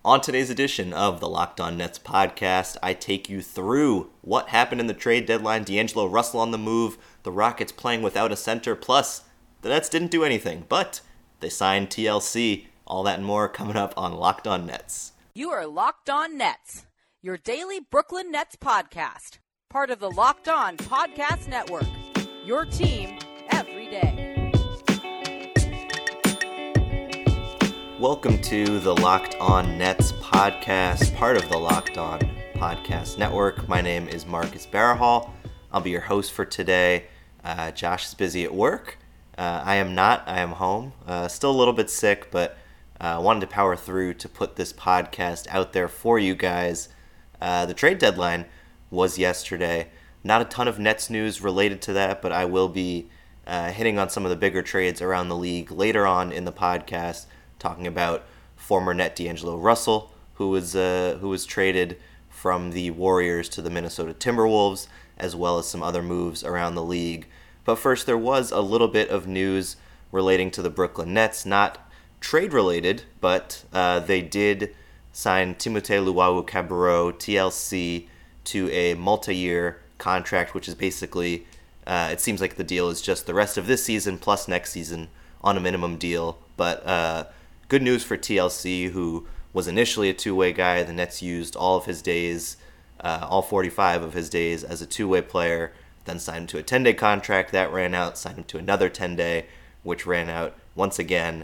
On today's edition of the Locked On Nets podcast, I take you through what happened in the trade deadline, D'Angelo Russell on the move, the Rockets playing without a center, plus the Nets didn't do anything, but they signed TLC. All that and more coming up on Locked On Nets. You are Locked On Nets, your daily Brooklyn Nets podcast, part of the Locked On Podcast Network, your team every day. Welcome to the Locked On Nets podcast, part of the Locked On Podcast Network. My name is Marcus Barahall. I'll be your host for today. Josh is busy at work. I am not. I am home. Still a little bit sick, but wanted to power through to put this podcast out there for you guys. The trade deadline was yesterday. Not a ton of Nets news related to that, but I will be hitting on some of the bigger trades around the league later on in the podcast, talking about former Net D'Angelo Russell, who was traded from the Warriors to the Minnesota Timberwolves, as well as some other moves around the league. But first, there was a little bit of news relating to the Brooklyn Nets, not trade-related, but they did sign Timothé Luwawu-Cabarrot, TLC, to a multi-year contract, which is basically, it seems like the deal is just the rest of this season plus next season on a minimum deal. But good news for TLC, who was initially a two-way guy. The Nets used all of his days, all 45 of his days as a two-way player, then signed him to a 10-day contract. That ran out, signed him to another 10-day, which ran out once again.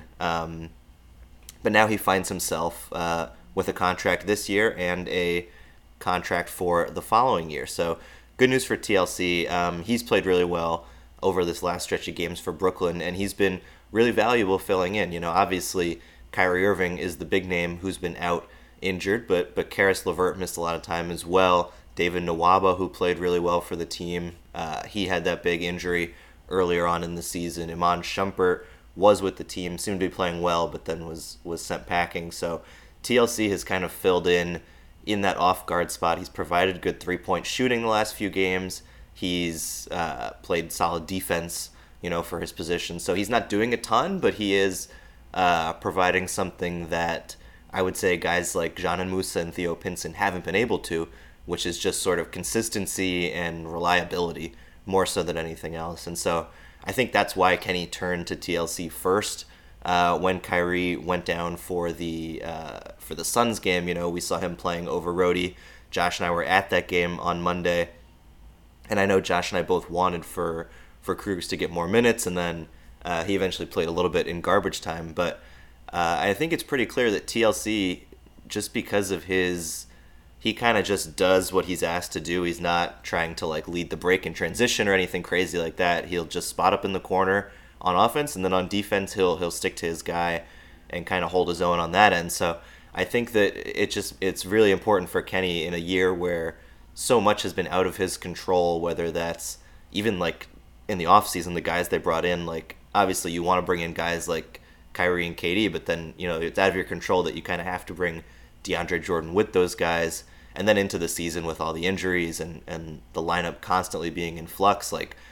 But now he finds himself with a contract this year and a contract for the following year. So good news for TLC. He's played really well over this last stretch of games for Brooklyn, and he's been really valuable filling in. You know, obviously Kyrie Irving is the big name who's been out injured, but Caris LeVert missed a lot of time as well. David Nwaba, who played really well for the team, he had that big injury earlier on in the season. Iman Shumpert was with the team, seemed to be playing well, but then was sent packing. So TLC has kind of filled in that off-guard spot. He's provided good three-point shooting the last few games. He's played solid defense, for his position. So he's not doing a ton, but he is providing something that I would say guys like Dzanan Musa and Theo Pinson haven't been able to, which is just sort of consistency and reliability more so than anything else. And so I think that's why Kenny turned to TLC first. When Kyrie went down for the Suns game, we saw him playing over Rhodey. Josh and I were at that game on Monday, and I know Josh and I both wanted for Krugers to get more minutes, and then he eventually played a little bit in garbage time. But I think it's pretty clear that TLC, just because of he kind of just does what he's asked to do. He's not trying to lead the break in transition or anything crazy like that. He'll just spot up in the corner on offense, and then on defense he'll stick to his guy and kind of hold his own on that end. So I think that it's really important for Kenny in a year where so much has been out of his control, whether that's even in the offseason, the guys they brought in, obviously you want to bring in guys like Kyrie and KD, but then, it's out of your control that you kind of have to bring DeAndre Jordan with those guys. And then into the season with all the injuries and the lineup constantly being in flux,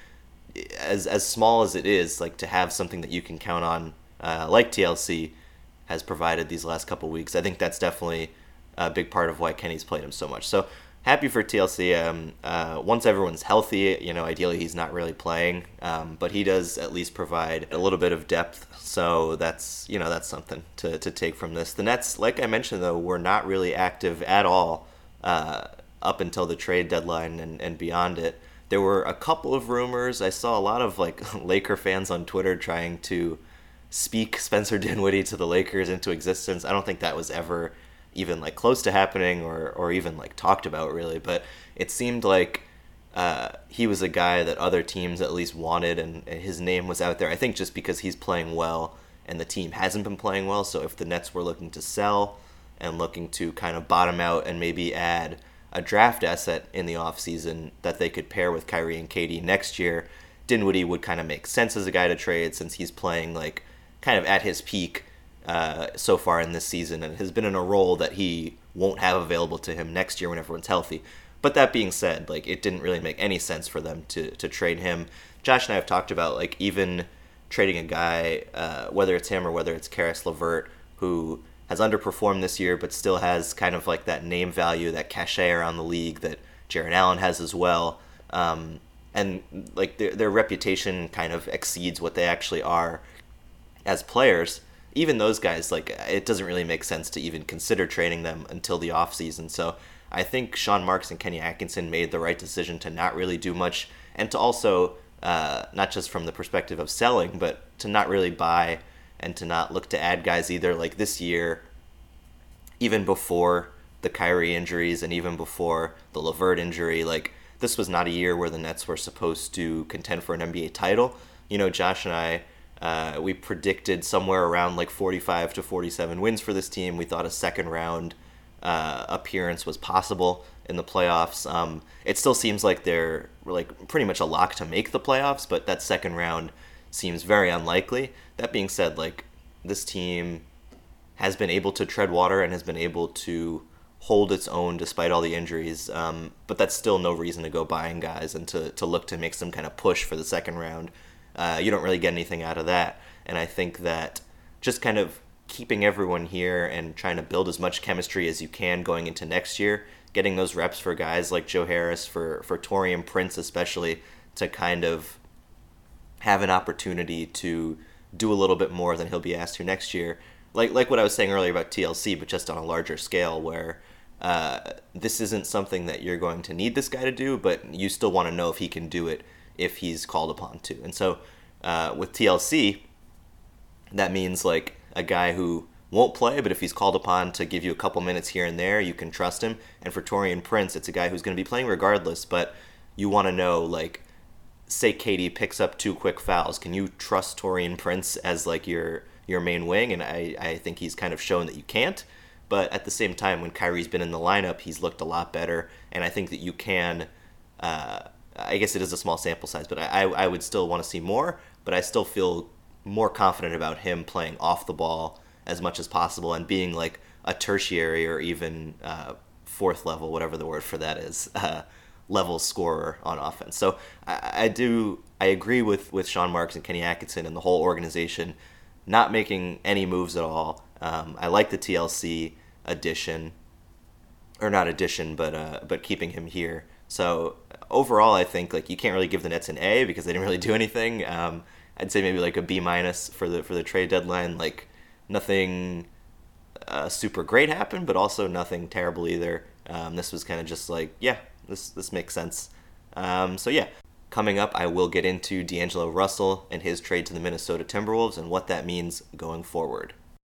as small as it is, to have something that you can count on, like TLC has provided these last couple weeks, I think that's definitely a big part of why Kenny's played him so much. So happy for TLC. Once everyone's healthy, ideally he's not really playing, but he does at least provide a little bit of depth. So that's something to take from this. The Nets, like I mentioned, though, were not really active at all up until the trade deadline and beyond it. There were a couple of rumors. I saw a lot of Laker fans on Twitter trying to speak Spencer Dinwiddie to the Lakers into existence. I don't think that was ever even close to happening or even talked about really, but it seemed like he was a guy that other teams at least wanted, and his name was out there. I think just because he's playing well and the team hasn't been playing well. So if the Nets were looking to sell and looking to kind of bottom out and maybe add a draft asset in the offseason that they could pair with Kyrie and KD next year, Dinwiddie would kind of make sense as a guy to trade, since he's playing kind of at his peak so far in this season, and has been in a role that he won't have available to him next year when everyone's healthy. But that being said, it didn't really make any sense for them to trade him. Josh and I have talked about even trading a guy, whether it's him or whether it's Caris LeVert, who has underperformed this year, but still has kind of like that name value, that cachet around the league that Jarrett Allen has as well. And like their reputation kind of exceeds what they actually are as players. Even those guys, like, it doesn't really make sense to even consider trading them until the offseason. So I think Sean Marks and Kenny Atkinson made the right decision to not really do much, and to also, not just from the perspective of selling, but to not really buy and to not look to add guys either. Like this year, even before the Kyrie injuries and even before the LeVert injury, like, this was not a year where the Nets were supposed to contend for an NBA title. You know, Josh and I, we predicted somewhere around like 45 to 47 wins for this team. We thought a second round appearance was possible in the playoffs. It still seems like they're like pretty much a lock to make the playoffs, but that second round seems very unlikely. That being said, like, this team has been able to tread water and has been able to hold its own despite all the injuries, but that's still no reason to go buying guys and to look to make some kind of push for the second round. You don't really get anything out of that. And I think that just kind of keeping everyone here and trying to build as much chemistry as you can going into next year, getting those reps for guys like Joe Harris, for Taurean Prince especially, to kind of have an opportunity to do a little bit more than he'll be asked to next year. Like what I was saying earlier about TLC, but just on a larger scale, where this isn't something that you're going to need this guy to do, but you still want to know if he can do it if he's called upon to. And so with TLC, that means like a guy who won't play, but if he's called upon to give you a couple minutes here and there, you can trust him. And for Taurean Prince, it's a guy who's going to be playing regardless, but you want to know, like, say KD picks up 2 quick fouls, can you trust Taurean Prince as like your main wing? And I think he's kind of shown that you can't. But at the same time, when Kyrie's been in the lineup, he's looked a lot better. And I think that you can, I guess it is a small sample size, but I would still want to see more. But I still feel more confident about him playing off the ball as much as possible and being like a tertiary or even fourth level, whatever the word for that is, level scorer on offense. So I agree with Sean Marks and Kenny Atkinson and the whole organization not making any moves at all. I like the TLC addition, or not addition, but keeping him here. So overall, I think like you can't really give the Nets an A because they didn't really do anything. I'd say maybe like a B- for the trade deadline. Like nothing super great happened, but also nothing terrible either. This was kind of just like, yeah, this makes sense. So yeah. Coming up, I will get into D'Angelo Russell and his trade to the Minnesota Timberwolves and what that means going forward.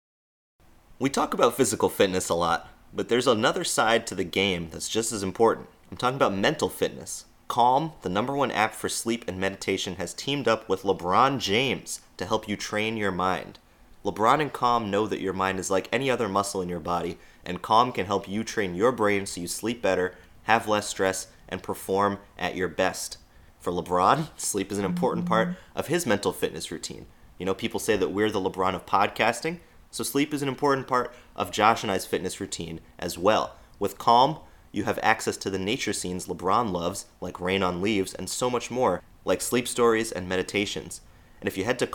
We talk about physical fitness a lot, but there's another side to the game that's just as important. I'm talking about mental fitness. Calm, the #1 app for sleep and meditation, has teamed up with LeBron James to help you train your mind. LeBron and Calm know that your mind is like any other muscle in your body, and Calm can help you train your brain so you sleep better, have less stress, and perform at your best. For LeBron, sleep is an important part of his mental fitness routine. You know, people say that we're the LeBron of podcasting, so sleep is an important part of Josh and I's fitness routine as well. With Calm, you have access to the nature scenes LeBron loves, like Rain on Leaves, and so much more, like sleep stories and meditations. And if you head to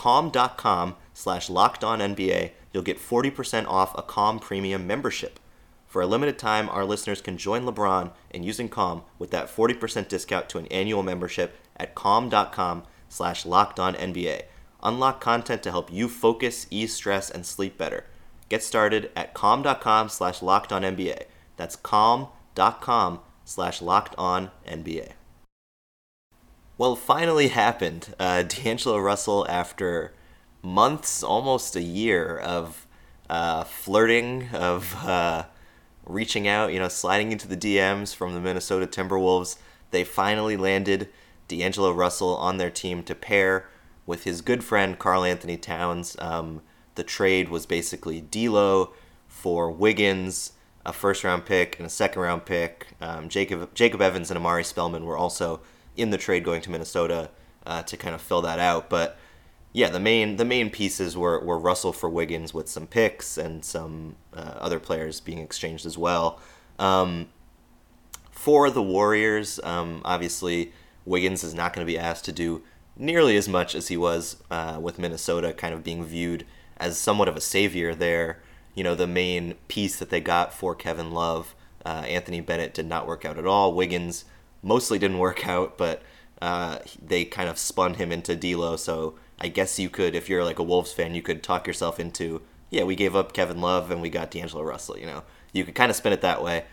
calm.com/LockedOnNBA, you'll get 40% off a Calm Premium membership. For a limited time, our listeners can join LeBron in using Calm with that 40% discount to an annual membership at calm.com/LockedOnNBA. Unlock content to help you focus, ease stress, and sleep better. Get started at calm.com/LockedOnNBA. That's calm.com/LockedOnNBA. Well, it finally happened. D'Angelo Russell, after months, almost a year of flirting, of reaching out, sliding into the DMs from the Minnesota Timberwolves, they finally landed D'Angelo Russell on their team to pair with his good friend Karl Anthony Towns. The trade was basically D'Lo for Wiggins, a first-round pick and a second-round pick. Jacob Evans and Amari Spellman were also in the trade going to Minnesota to kind of fill that out. But yeah, the main pieces were Russell for Wiggins with some picks and some other players being exchanged as well. For the Warriors, obviously Wiggins is not going to be asked to do nearly as much as he was with Minnesota, kind of being viewed as somewhat of a savior there. the main piece that they got for Kevin Love. Anthony Bennett did not work out at all. Wiggins mostly didn't work out, but they kind of spun him into D'Lo. So I guess you could, if you're like a Wolves fan, you could talk yourself into, yeah, we gave up Kevin Love and we got D'Angelo Russell. You could kind of spin it that way.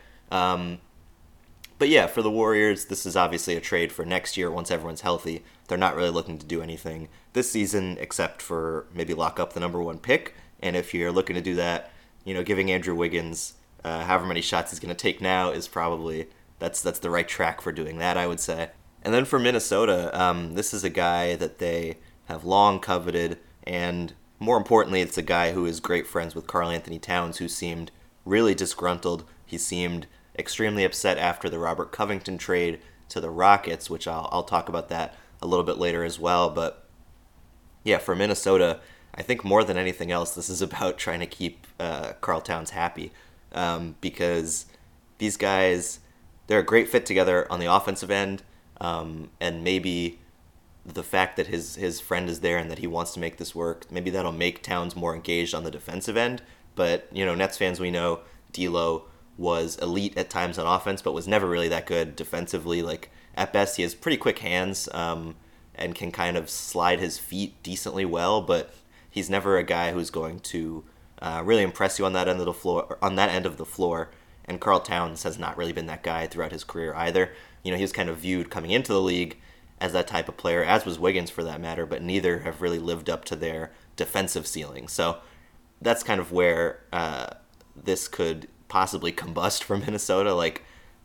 But yeah, for the Warriors, this is obviously a trade for next year once everyone's healthy. They're not really looking to do anything this season except for maybe lock up the number 1 pick. And if you're looking to do that, giving Andrew Wiggins however many shots he's going to take now is probably, that's the right track for doing that, I would say. And then for Minnesota, this is a guy that they have long coveted, and more importantly, it's a guy who is great friends with Karl Anthony Towns, who seemed really disgruntled. He seemed extremely upset after the Robert Covington trade to the Rockets, which I'll talk about that a little bit later as well. But yeah, for Minnesota, I think more than anything else, this is about trying to keep Karl Towns happy, because these guys, they're a great fit together on the offensive end, and maybe the fact that his friend is there and that he wants to make this work, maybe that'll make Towns more engaged on the defensive end. But, Nets fans, we know D'Lo was elite at times on offense, but was never really that good defensively. Like, at best, he has pretty quick hands, and can kind of slide his feet decently well, but he's never a guy who's going to really impress you on that end of the floor. And Karl Towns has not really been that guy throughout his career either. He was kind of viewed coming into the league as that type of player, as was Wiggins for that matter, but neither have really lived up to their defensive ceiling. So that's kind of where this could possibly combust for Minnesota. Like,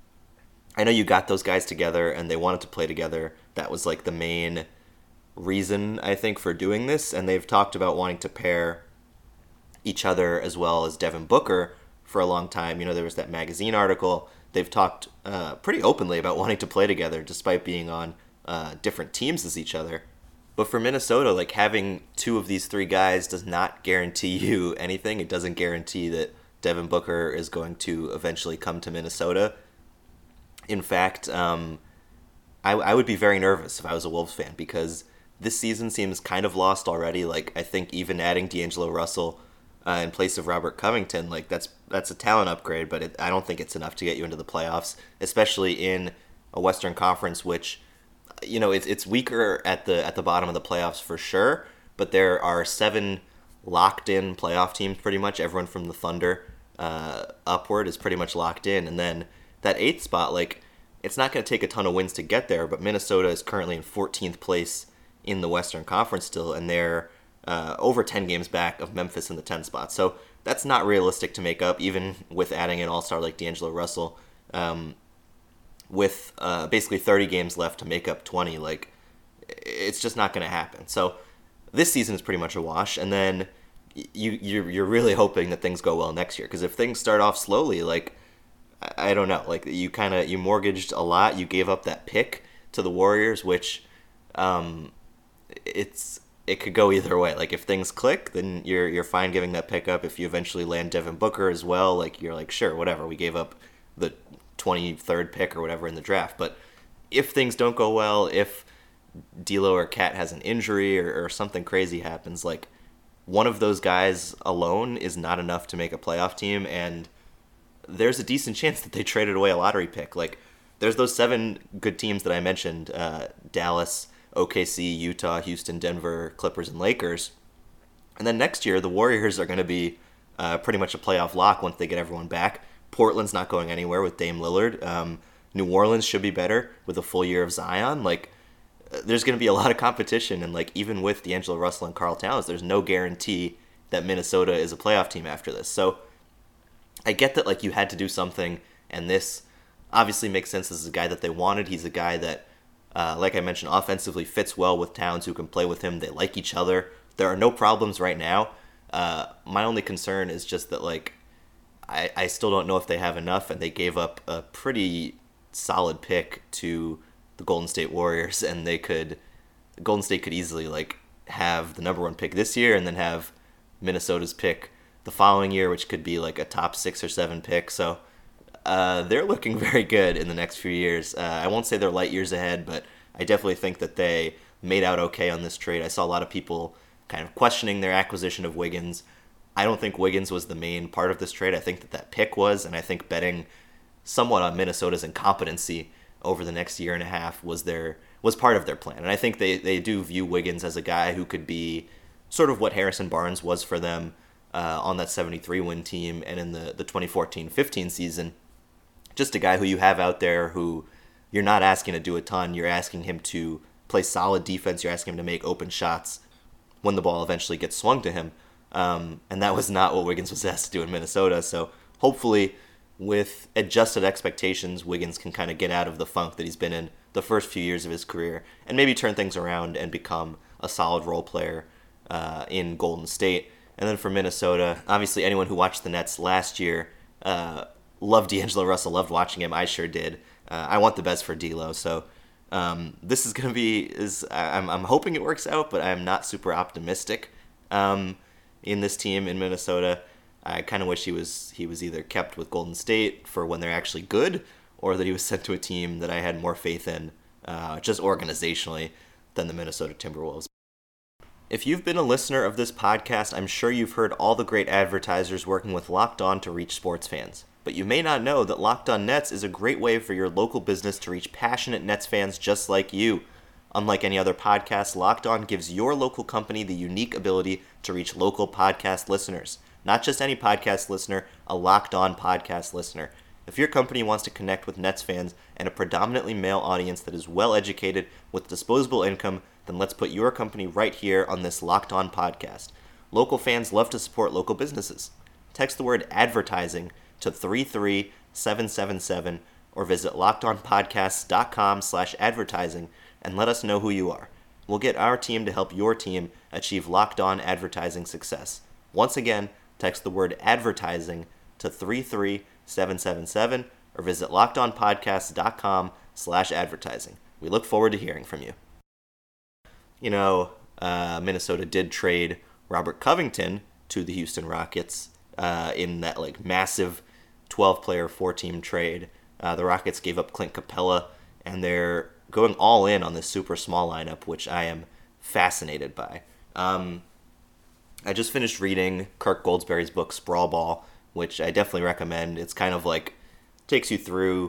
I know you got those guys together and they wanted to play together. That was like the main reason, I think, for doing this. And they've talked about wanting to pair each other as well as Devin Booker for a long time. There was that magazine article. They've talked pretty openly about wanting to play together despite being on different teams as each other. But for Minnesota, like, having 2 of these 3 guys does not guarantee you anything. It doesn't guarantee that Devin Booker is going to eventually come to Minnesota. In fact, I would be very nervous if I was a Wolves fan, because this season seems kind of lost already. Like, I think even adding D'Angelo Russell in place of Robert Covington, like, that's a talent upgrade, but I don't think it's enough to get you into the playoffs, especially in a Western Conference, which, it's weaker at the bottom of the playoffs for sure, but there are 7 locked-in playoff teams pretty much. Everyone from the Thunder upward is pretty much locked in, and then that 8th spot, like, it's not going to take a ton of wins to get there, but Minnesota is currently in 14th place in the Western Conference still, and they're over 10 games back of Memphis in the 10th spot. So that's not realistic to make up, even with adding an all-star like D'Angelo Russell. With basically 30 games left to make up 20, like, it's just not going to happen. So this season is pretty much a wash, and then you're really hoping that things go well next year, because if things start off slowly, like, I don't know, like, you mortgaged a lot, you gave up that pick to the Warriors, which it could go either way. Like, if things click, then you're fine giving that pick up. If you eventually land Devin Booker as well, like, you're like, sure, whatever, we gave up the 23rd pick or whatever in the draft. But if things don't go well, if D'Lo or Cat has an injury or something crazy happens, like, one of those guys alone is not enough to make a playoff team, and there's a decent chance that they traded away a lottery pick. Like, there's those 7 good teams that I mentioned, Dallas, OKC, Utah, Houston, Denver, Clippers, and Lakers. And then next year, the Warriors are going to be pretty much a playoff lock once they get everyone back. Portland's not going anywhere with Dame Lillard. New Orleans should be better with a full year of Zion. Like, there's going to be a lot of competition, and, like, even with D'Angelo Russell and Karl Towns, there's no guarantee that Minnesota is a playoff team after this. So I get that, like, you had to do something, and this obviously makes sense. This is a guy that they wanted. He's a guy that, like I mentioned, offensively fits well with Towns, who can play with him. They like each other. There are no problems right now. My only concern is just that, like, I still don't know if they have enough, and they gave up a pretty solid pick to the Golden State Warriors, and Golden State could easily, like, have the number 1 pick this year and then have Minnesota's pick the following year, which could be like a top 6 or 7 pick. So they're looking very good in the next few years. I won't say they're light years ahead, but I definitely think that they made out okay on this trade. I saw a lot of people kind of questioning their acquisition of Wiggins. I don't think Wiggins was the main part of this trade. I think that pick was, and I think betting somewhat on Minnesota's incompetency over the next year and a half was part of their plan. And I think they do view Wiggins as a guy who could be sort of what Harrison Barnes was for them on that 73-win team and in the 2014-15 season. Just a guy who you have out there who you're not asking to do a ton. You're asking him to play solid defense. You're asking him to make open shots when the ball eventually gets swung to him. And that was not what Wiggins was asked to do in Minnesota. So hopefully with adjusted expectations, Wiggins can kind of get out of the funk that he's been in the first few years of his career and maybe turn things around and become a solid role player in Golden State. And then for Minnesota, obviously anyone who watched the Nets last year loved D'Angelo Russell, loved watching him. I sure did. I want the best for D'Lo. So this is going to be, I'm hoping it works out, but I'm not super optimistic in this team in Minnesota. I kind of wish he was either kept with Golden State for when they're actually good, or that he was sent to a team that I had more faith in, just organizationally, than the Minnesota Timberwolves. If you've been a listener of this podcast, I'm sure you've heard all the great advertisers working with Locked On to reach sports fans. But you may not know that Locked On Nets is a great way for your local business to reach passionate Nets fans just like you. Unlike any other podcast, Locked On gives your local company the unique ability to reach local podcast listeners. Not just any podcast listener, a Locked On podcast listener. If your company wants to connect with Nets fans and a predominantly male audience that is well educated with disposable income, then let's put your company right here on this Locked On podcast. Local fans love to support local businesses. Text the word advertising to 33777 or visit lockedonpodcasts.com/advertising and let us know who you are. We'll get our team to help your team achieve Locked On advertising success. Once again, text the word advertising to 33777 or visit lockedonpodcasts.com/advertising. We look forward to hearing from you. Minnesota did trade Robert Covington to the Houston Rockets in that massive 12-player, 4-team trade. The Rockets gave up Clint Capella, and they're going all in on this super small lineup, which I am fascinated by. I just finished reading Kirk Goldsberry's book, Sprawl Ball, which I definitely recommend. It's kind of takes you through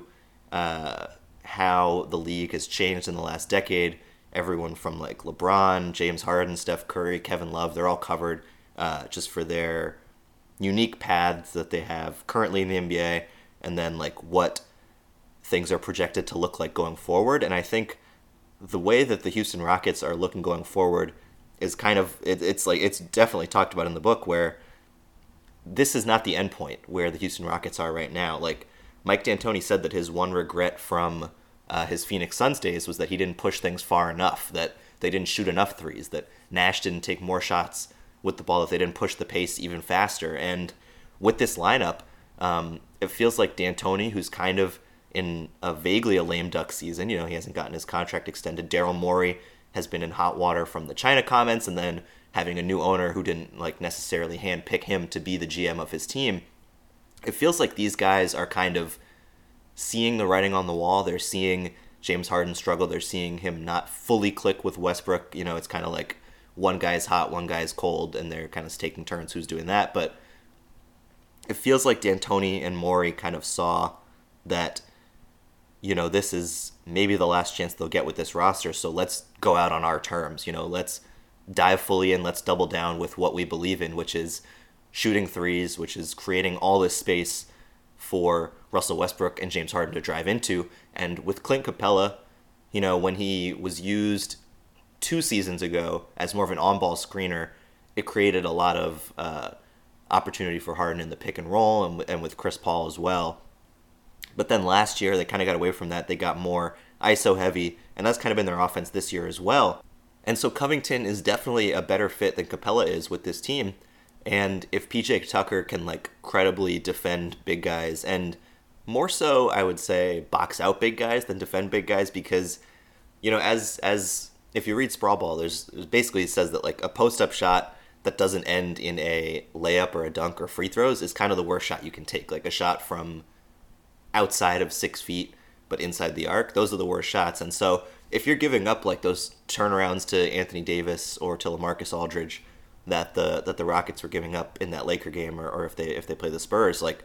how the league has changed in the last decade. Everyone from LeBron, James Harden, Steph Curry, Kevin Love, they're all covered just for their unique paths that they have currently in the NBA, and then what things are projected to look like going forward. And I think the way that the Houston Rockets are looking going forward is kind of, it's definitely talked about in the book, where this is not the end point where the Houston Rockets are right now. Mike D'Antoni said that his one regret from his Phoenix Suns days was that he didn't push things far enough, that they didn't shoot enough threes, that Nash didn't take more shots with the ball, that they didn't push the pace even faster. And with this lineup, it feels like D'Antoni, who's kind of in a vaguely a lame duck season, he hasn't gotten his contract extended. Daryl Morey has been in hot water from the China comments, and then having a new owner who didn't necessarily handpick him to be the GM of his team. It feels like these guys are kind of seeing the writing on the wall. They're seeing James Harden struggle. They're seeing him not fully click with Westbrook. It's kind of like one guy's hot, one guy's cold, and they're kind of taking turns who's doing that. But it feels like D'Antoni and Morey kind of saw that, this is maybe the last chance they'll get with this roster, so let's go out on our terms. Let's dive fully in, let's double down with what we believe in, which is shooting threes, which is creating all this space for Russell Westbrook and James Harden to drive into. And with Clint Capella, when he was used 2 seasons ago as more of an on-ball screener, it created a lot of opportunity for Harden in the pick and roll and with Chris Paul as well. But then last year, they kind of got away from that. They got more ISO heavy, and that's kind of been their offense this year as well. And so Covington is definitely a better fit than Capella is with this team. And if PJ Tucker can credibly defend big guys, and more so, I would say, box out big guys than defend big guys, because, as if you read Sprawl Ball, there's basically it says that a post-up shot that doesn't end in a layup or a dunk or free throws is kind of the worst shot you can take. A shot from outside of 6 feet but inside the arc, those are the worst shots. And so if you're giving up those turnarounds to Anthony Davis or to LaMarcus Aldridge, that the Rockets were giving up in that Laker game, or if they play the Spurs. Like,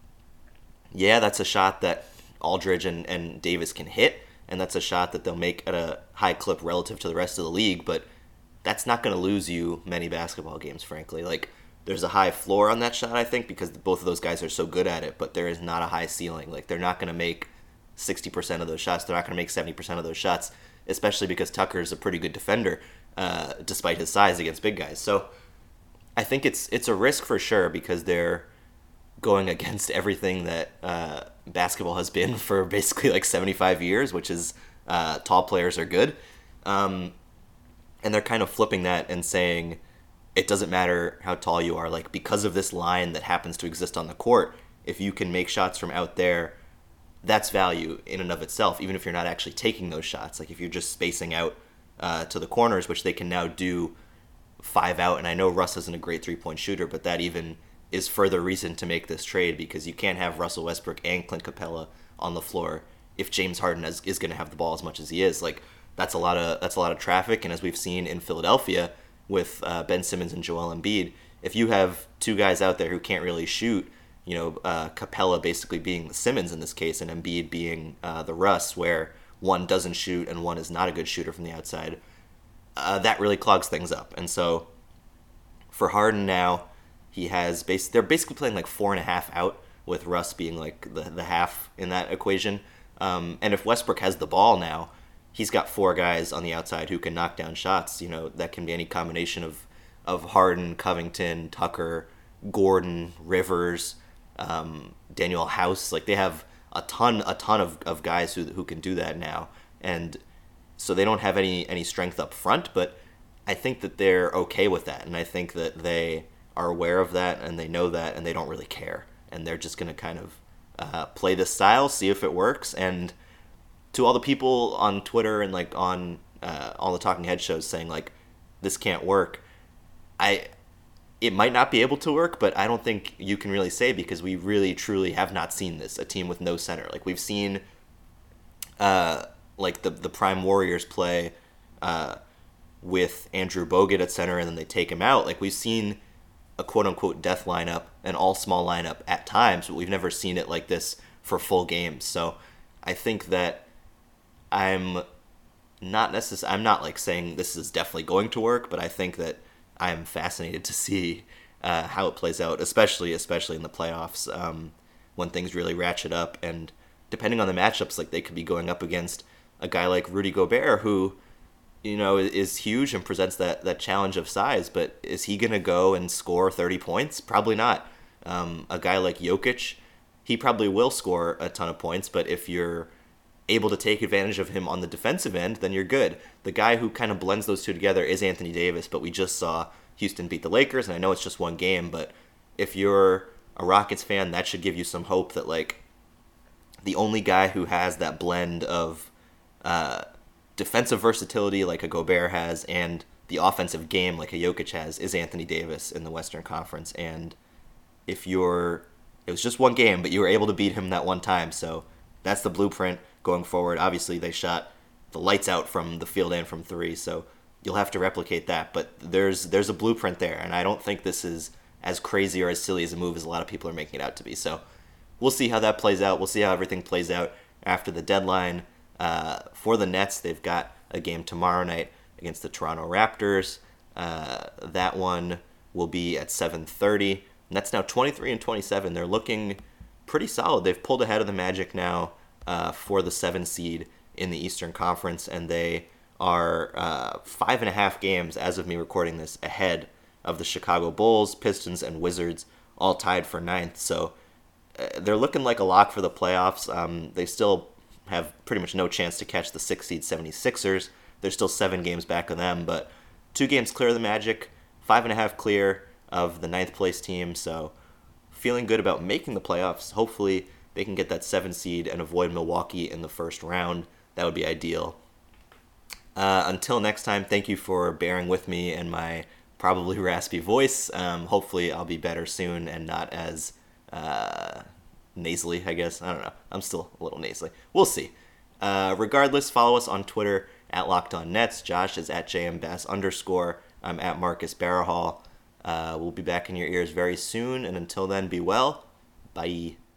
yeah, that's a shot that Aldridge and Davis can hit, and that's a shot that they'll make at a high clip relative to the rest of the league, but that's not going to lose you many basketball games, frankly. Like, there's a high floor on that shot, I think, because both of those guys are so good at it, but there is not a high ceiling. Like, they're not going to make 60% of those shots. They're not going to make 70% of those shots, especially because Tucker's a pretty good defender, despite his size against big guys. So I think it's a risk for sure, because they're going against everything that basketball has been for basically like 75 years, which is tall players are good. And they're kind of flipping that and saying, it doesn't matter how tall you are. Like, because of this line that happens to exist on the court, if you can make shots from out there, that's value in and of itself, even if you're not actually taking those shots. Like, if you're just spacing out to the corners, which they can now do 5 out, and I know Russ isn't a great three-point shooter, but that even is further reason to make this trade, because you can't have Russell Westbrook and Clint Capella on the floor if James Harden is going to have the ball as much as he is. Like, that's a lot of traffic, and as we've seen in Philadelphia with Ben Simmons and Joel Embiid, if you have two guys out there who can't really shoot, Capella basically being the Simmons in this case, and Embiid being the Russ, where one doesn't shoot and one is not a good shooter from the outside, that really clogs things up. And so for Harden now, they're basically playing like 4.5 out, with Russ being like the half in that equation. And if Westbrook has the ball now, he's got 4 guys on the outside who can knock down shots. That can be any combination of Harden, Covington, Tucker, Gordon, Rivers, Daniel House. Like, they have a ton of guys who can do that now. And so they don't have any strength up front, but I think that they're okay with that. And I think that they are aware of that, and they know that, and they don't really care. And they're just going to kind of play this style, see if it works. And to all the people on Twitter and like on all the talking head shows saying like, this can't work, it might not be able to work, but I don't think you can really say, because we really truly have not seen this, a team with no center. Like, we've seen like the Prime Warriors play with Andrew Bogut at center, and then they take him out. Like, we've seen a quote-unquote death lineup, an all-small lineup at times, but we've never seen it like this for full games. So I think that I'm not like saying this is definitely going to work, but I think that I'm fascinated to see how it plays out, especially in the playoffs, when things really ratchet up. And depending on the matchups, like, they could be going up against a guy like Rudy Gobert, who is huge and presents that challenge of size, but is he going to go and score 30 points? Probably not. A guy like Jokic, he probably will score a ton of points, but if you're able to take advantage of him on the defensive end, then you're good. The guy who kind of blends those two together is Anthony Davis, but we just saw Houston beat the Lakers, and I know it's just one game, but if you're a Rockets fan, that should give you some hope that, like, the only guy who has that blend of defensive versatility like a Gobert has and the offensive game like a Jokic has is Anthony Davis in the Western Conference. And it was just one game, but you were able to beat him that one time, so that's the blueprint going forward. Obviously, they shot the lights out from the field and from 3, so you'll have to replicate that, but there's a blueprint there, and I don't think this is as crazy or as silly as a move as a lot of people are making it out to be. So we'll see how that plays out. We'll see how everything plays out after the deadline. For the Nets, they've got a game tomorrow night against the Toronto Raptors. That one will be at 7:30. Nets now 23-27. They're looking pretty solid. They've pulled ahead of the Magic now for the 7 seed in the Eastern Conference, and they are 5.5 games, as of me recording this, ahead of the Chicago Bulls, Pistons, and Wizards, all tied for 9th. So they're looking like a lock for the playoffs. They still have pretty much no chance to catch the 6 seed 76ers. They're still 7 games back of them, but 2 games clear of the Magic, 5.5 clear of the 9th place team. So feeling good about making the playoffs. Hopefully they can get that 7 seed and avoid Milwaukee in the first round. That would be ideal. Until next time, thank you for bearing with me and my probably raspy voice. Hopefully I'll be better soon and not as nasally, I guess. I don't know. I'm still a little nasally. We'll see. Regardless, follow us on Twitter at LockedOnNets. Josh is at JMBass_. I'm at Marcus Barahall. We'll be back in your ears very soon, and until then, be well. Bye.